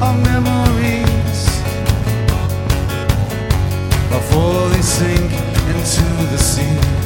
our memories before they sink into the sea.